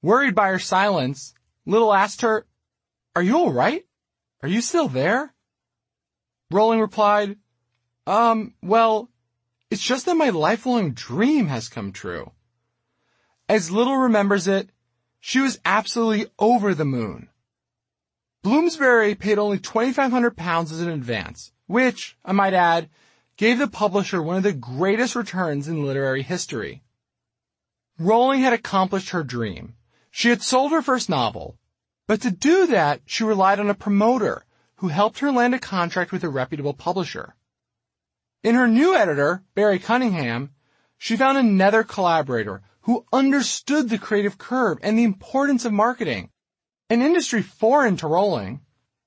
Worried by her silence, Little asked her, "Are you all right? Are you still there?" Rowling replied, well, it's just that my lifelong dream has come true." As Little remembers it, she was absolutely over the moon. Bloomsbury paid only £2,500 as an advance, which, I might add, gave the publisher one of the greatest returns in literary history. Rowling had accomplished her dream. She had sold her first novel, but to do that, she relied on a promoter who helped her land a contract with a reputable publisher. In her new editor, Barry Cunningham, she found another collaborator who understood the creative curve and the importance of marketing, an industry foreign to Rowling.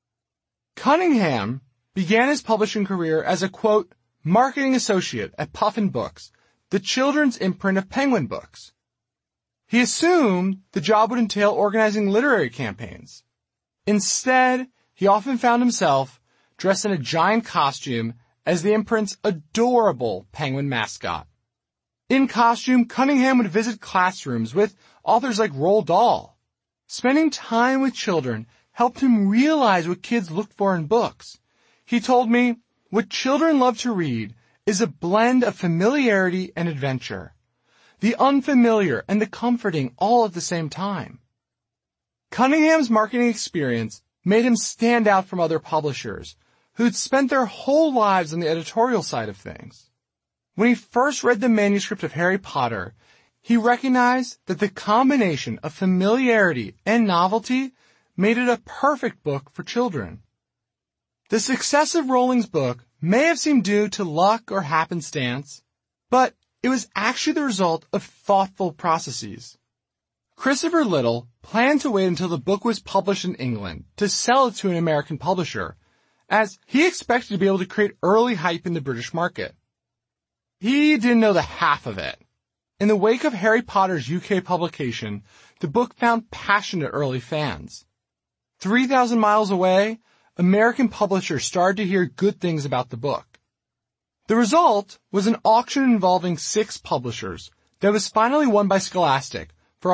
Cunningham began his publishing career as a, quote, marketing associate at Puffin Books, the children's imprint of Penguin Books. He assumed the job would entail organizing literary campaigns. Instead, he often found himself dressed in a giant costume as the imprint's adorable penguin mascot. In costume, Cunningham would visit classrooms with authors like Roald Dahl. Spending time with children helped him realize what kids looked for in books. He told me, "What children love to read is a blend of familiarity and adventure. The unfamiliar and the comforting all at the same time." Cunningham's marketing experience made him stand out from other publishers who'd spent their whole lives on the editorial side of things. When he first read the manuscript of Harry Potter, he recognized that the combination of familiarity and novelty made it a perfect book for children. The success of Rowling's book may have seemed due to luck or happenstance, but it was actually the result of thoughtful processes. Christopher Little planned to wait until the book was published in England to sell it to an American publisher, as he expected to be able to create early hype in the British market. He didn't know the half of it. In the wake of Harry Potter's UK publication, the book found passionate early fans. 3,000 miles away, American publishers started to hear good things about the book. The result was an auction involving 6 publishers that was finally won by Scholastic for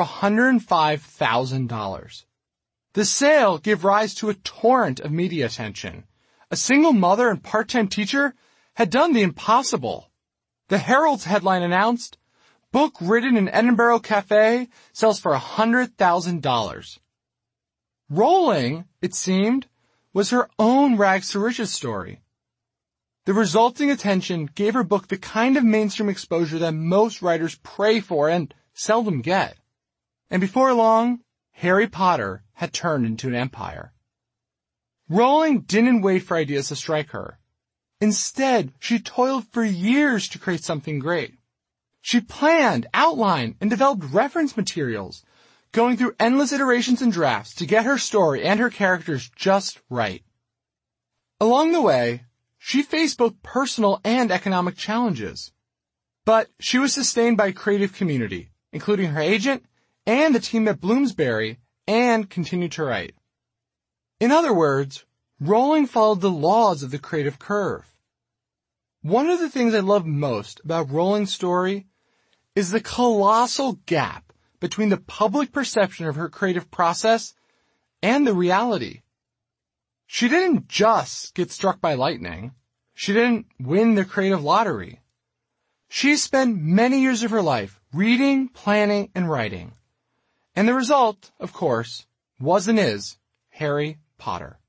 $105,000. The sale gave rise to a torrent of media attention. A single mother and part-time teacher had done the impossible. The Herald's headline announced, "Book written in Edinburgh Cafe sells for $100,000. Rowling, it seemed, was her own rags to riches story. The resulting attention gave her book the kind of mainstream exposure that most writers pray for and seldom get. And before long, Harry Potter had turned into an empire. Rowling didn't wait for ideas to strike her. Instead, she toiled for years to create something great. She planned, outlined, and developed reference materials, going through endless iterations and drafts to get her story and her characters just right. Along the way, she faced both personal and economic challenges. But she was sustained by a creative community, including her agent and the team at Bloomsbury, and continued to write. In other words, Rowling followed the laws of the creative curve. One of the things I love most about Rowling's story is the colossal gap between the public perception of her creative process and the reality. She didn't just get struck by lightning. She didn't win the creative lottery. She spent many years of her life reading, planning, and writing. And the result, of course, was and is Harry Potter.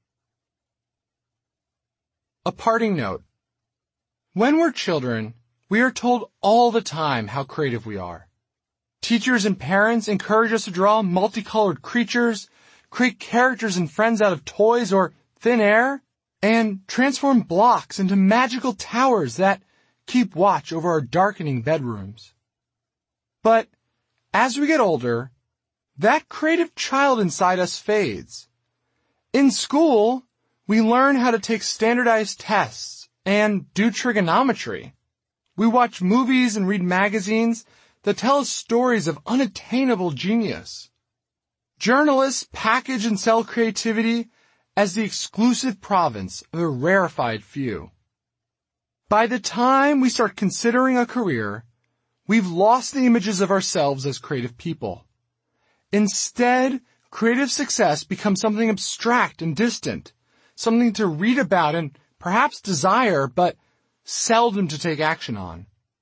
A parting note. When we're children, we are told all the time how creative we are. Teachers and parents encourage us to draw multicolored creatures, create characters and friends out of toys or thin air, and transform blocks into magical towers that keep watch over our darkening bedrooms. But as we get older, that creative child inside us fades. In school, we learn how to take standardized tests and do trigonometry. We watch movies and read magazines that tell us stories of unattainable genius. Journalists package and sell creativity as the exclusive province of a rarefied few. By the time we start considering a career, we've lost the images of ourselves as creative people. Instead, creative success becomes something abstract and distant, something to read about and perhaps desire, but seldom to take action on.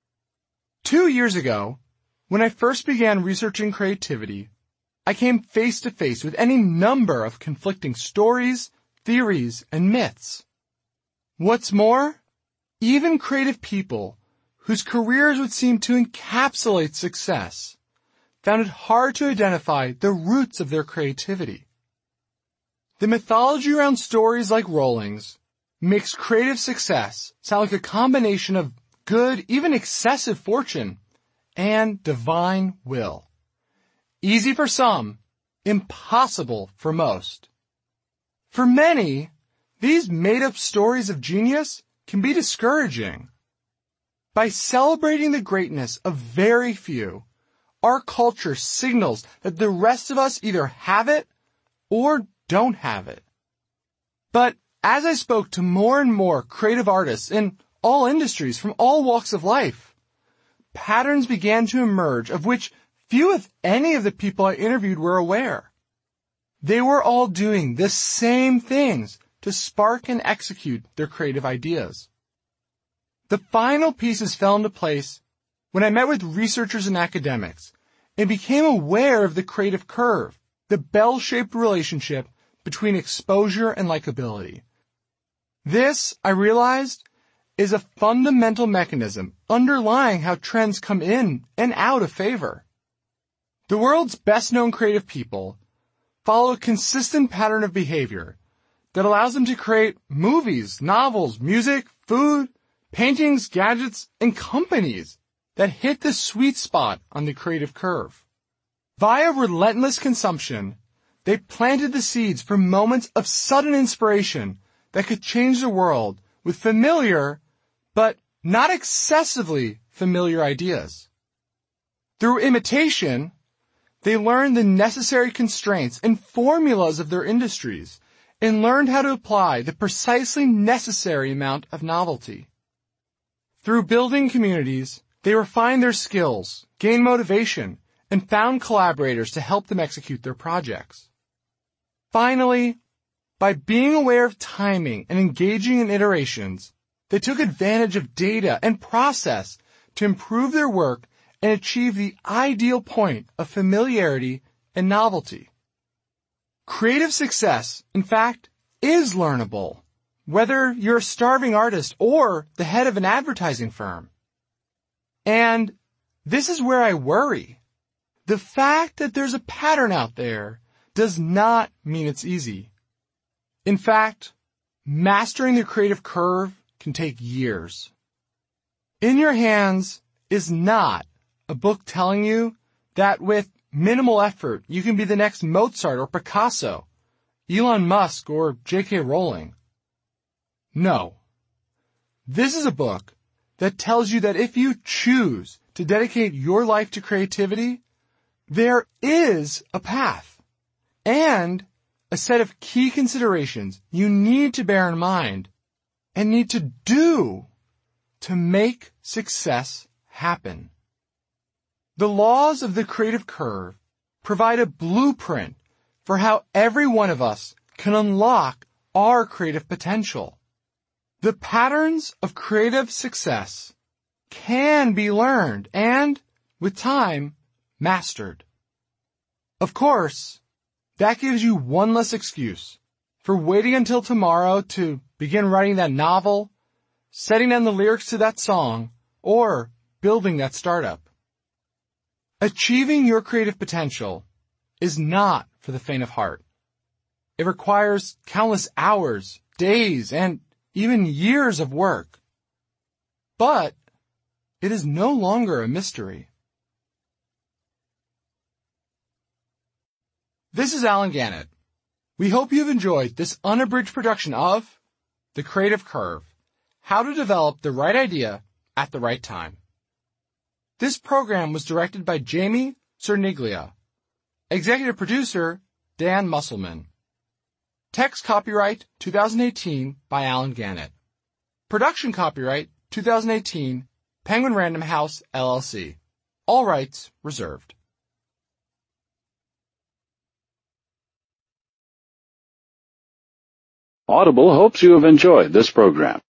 2 years ago, when I first began researching creativity, I came face to face with any number of conflicting stories, theories, and myths. What's more, even creative people whose careers would seem to encapsulate success found it hard to identify the roots of their creativity. The mythology around stories like Rowling's makes creative success sound like a combination of good, even excessive fortune, and divine will. Easy for some, impossible for most. For many, these made-up stories of genius can be discouraging. By celebrating the greatness of very few, our culture signals that the rest of us either have it or don't have it. But as I spoke to more and more creative artists in all industries from all walks of life, patterns began to emerge of which few, if any, of the people I interviewed were aware. They were all doing the same things to spark and execute their creative ideas. The final pieces fell into place when I met with researchers and academics and became aware of the creative curve, the bell-shaped relationship between exposure and likability. This, I realized, is a fundamental mechanism underlying how trends come in and out of favor. The world's best-known creative people follow a consistent pattern of behavior that allows them to create movies, novels, music, food, paintings, gadgets, and companies that hit the sweet spot on the creative curve. Via relentless consumption, they planted the seeds for moments of sudden inspiration that could change the world with familiar, but not excessively familiar ideas. Through imitation, they learned the necessary constraints and formulas of their industries and learned how to apply the precisely necessary amount of novelty. Through building communities, they refined their skills, gained motivation, and found collaborators to help them execute their projects. Finally, by being aware of timing and engaging in iterations, they took advantage of data and process to improve their work and achieve the ideal point of familiarity and novelty. Creative success, in fact, is learnable, whether you're a starving artist or the head of an advertising firm. And this is where I worry. The fact that there's a pattern out there does not mean it's easy. In fact, mastering the creative curve can take years. In Your Hands is not a book telling you that with minimal effort you can be the next Mozart or Picasso, Elon Musk or J.K. Rowling. No. This is a book that tells you that if you choose to dedicate your life to creativity, there is a path and a set of key considerations you need to bear in mind and need to do to make success happen. The laws of the creative curve provide a blueprint for how every one of us can unlock our creative potential. The patterns of creative success can be learned and, with time, mastered. Of course, that gives you one less excuse for waiting until tomorrow to begin writing that novel, setting down the lyrics to that song, or building that startup. Achieving your creative potential is not for the faint of heart. It requires countless hours, days, and even years of work. But it is no longer a mystery. This is Alan Gannett. We hope you've enjoyed this unabridged production of The Creative Curve, How to Develop the Right Idea at the Right Time. This program was directed by Jamie Cerniglia. Executive producer, Dan Musselman. Text copyright 2018 by Alan Gannett. Production copyright 2018 Penguin Random House, LLC. All rights reserved. Audible hopes you have enjoyed this program.